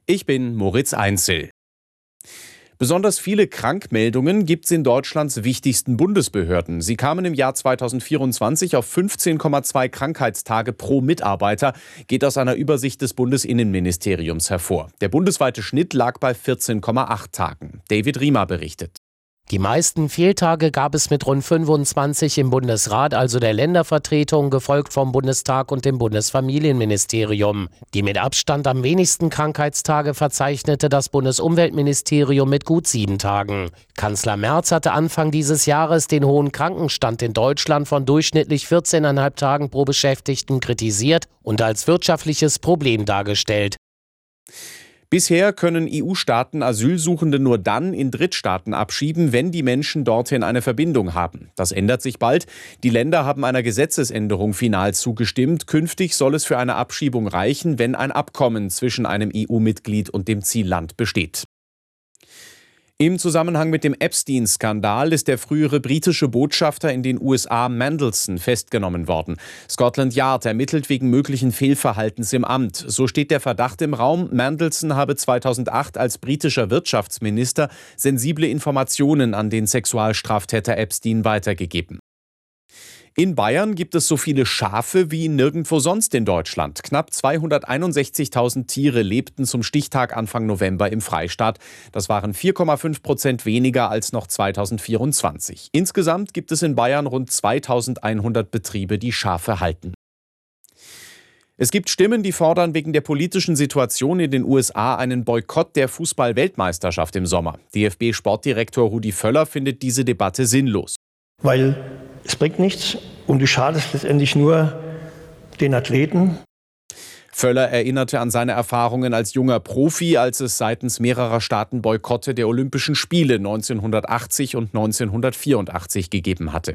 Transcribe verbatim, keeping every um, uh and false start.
Ich bin Moritz Einzel. Besonders viele Krankmeldungen gibt es in Deutschlands wichtigsten Bundesbehörden. Sie kamen im Jahr zweitausendvierundzwanzig auf fünfzehn Komma zwei Krankheitstage pro Mitarbeiter, geht aus einer Übersicht des Bundesinnenministeriums hervor. Der bundesweite Schnitt lag bei vierzehn Komma acht Tagen. David Riemer berichtet. Die meisten Fehltage gab es mit rund fünfundzwanzig im Bundesrat, also der Ländervertretung, gefolgt vom Bundestag und dem Bundesfamilienministerium. Die mit Abstand am wenigsten Krankheitstage verzeichnete das Bundesumweltministerium mit gut sieben Tagen. Kanzler Merz hatte Anfang dieses Jahres den hohen Krankenstand in Deutschland von durchschnittlich vierzehn Komma fünf Tagen pro Beschäftigten kritisiert und als wirtschaftliches Problem dargestellt. Bisher können E U-Staaten Asylsuchende nur dann in Drittstaaten abschieben, wenn die Menschen dorthin eine Verbindung haben. Das ändert sich bald. Die Länder haben einer Gesetzesänderung final zugestimmt. Künftig soll es für eine Abschiebung reichen, wenn ein Abkommen zwischen einem E U-Mitglied und dem Zielland besteht. Im Zusammenhang mit dem Epstein-Skandal ist der frühere britische Botschafter in den U S A Mandelson festgenommen worden. Scotland Yard ermittelt wegen möglichen Fehlverhaltens im Amt. So steht der Verdacht im Raum, Mandelson habe zweitausendacht als britischer Wirtschaftsminister sensible Informationen an den Sexualstraftäter Epstein weitergegeben. In Bayern gibt es so viele Schafe wie nirgendwo sonst in Deutschland. Knapp zweihunderteinundsechzigtausend Tiere lebten zum Stichtag Anfang November im Freistaat. Das waren vier Komma fünf Prozent weniger als noch zweitausendvierundzwanzig. Insgesamt gibt es in Bayern rund zweitausendeinhundert Betriebe, die Schafe halten. Es gibt Stimmen, die fordern wegen der politischen Situation in den U S A einen Boykott der Fußball-Weltmeisterschaft im Sommer. D F B-Sportdirektor Rudi Völler findet diese Debatte sinnlos. Weil es bringt nichts und du schadest letztendlich nur den Athleten. Völler erinnerte an seine Erfahrungen als junger Profi, als es seitens mehrerer Staaten Boykotte der Olympischen Spiele neunzehnhundertachtzig und neunzehnhundertvierundachtzig gegeben hatte.